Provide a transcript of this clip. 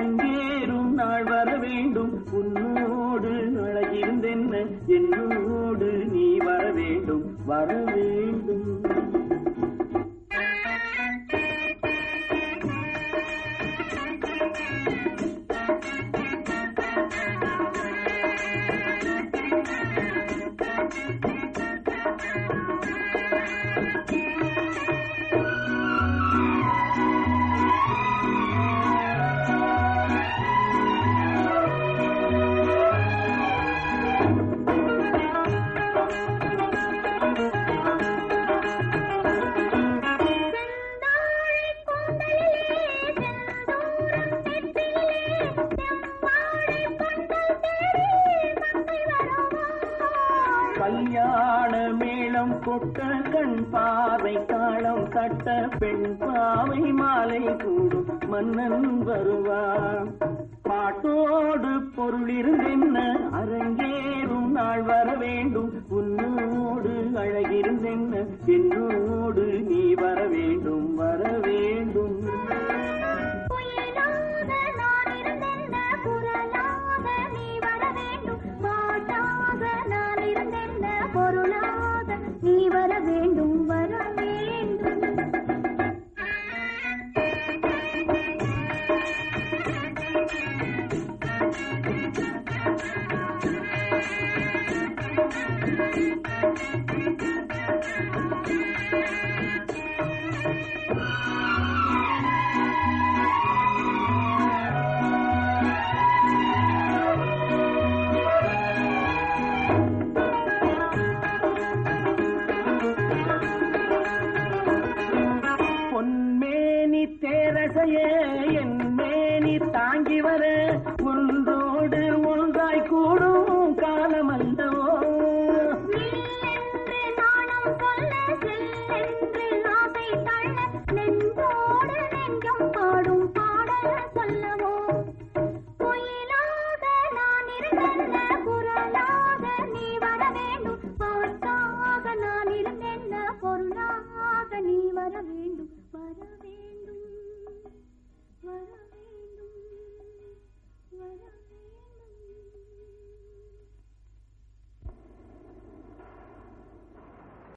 அரங்கேறும் நாள் வர வேண்டும். உன்னோடு அழகிருந்தென்ன என்னோடு நீ வர வேண்டும், வர வேண்டும். கல்யாண மேளம் கொட்ட கண் பாவை தாளம் கட்ட பெண் பாவை மாலை கூடும் மன்னன் வருவான். பாட்டோடு பொருள் இருந்தென்ன அரங்கேறும் நாள் வர வேண்டும். உன்னோடு அழகிருந்தென்ன என்னோடு நீ வர வேண்டும், வர வேண்டும். நீ வர வேண்டும், வர வேண்டும். தேரசையே என் மேனி தாங்கி வர ஒன்றோ